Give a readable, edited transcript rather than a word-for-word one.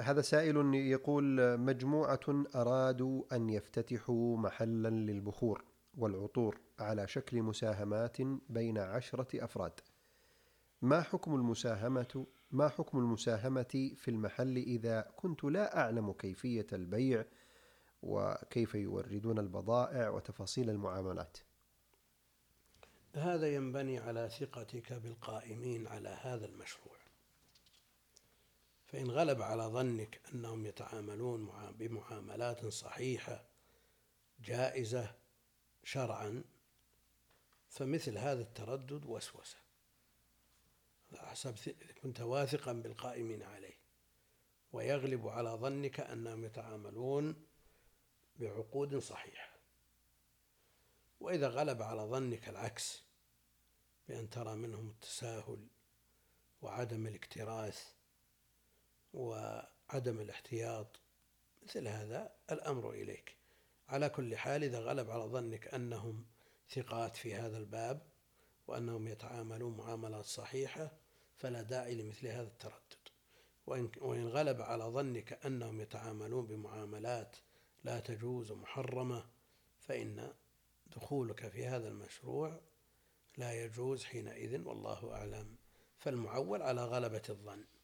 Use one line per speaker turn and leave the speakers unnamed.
هذا سائل يقول: مجموعة أرادوا أن يفتتحوا محلا للبخور والعطور على شكل مساهمات بين 10 أفراد. ما حكم المساهمة في المحل إذا كنت لا أعلم كيفية البيع وكيف يوردون البضائع وتفاصيل المعاملات؟
هذا ينبني على ثقتك بالقائمين على هذا المشروع، فإن غلب على ظنك أنهم يتعاملون بمعاملات صحيحة جائزة شرعا، فمثل هذا التردد وسوسة، على حسب كنت واثقا بالقائمين عليه ويغلب على ظنك أنهم يتعاملون بعقود صحيحة. وإذا غلب على ظنك العكس، بأن ترى منهم التساهل وعدم الاكتراث وعدم الاحتياط، مثل هذا الأمر إليك. على كل حال، إذا غلب على ظنك أنهم ثقات في هذا الباب وأنهم يتعاملون معاملات صحيحة، فلا داعي لمثل هذا التردد. وإن غلب على ظنك أنهم يتعاملون بمعاملات لا تجوز محرمة، فإن دخولك في هذا المشروع لا يجوز حينئذ، والله أعلم. فالمعول على غلبة الظن.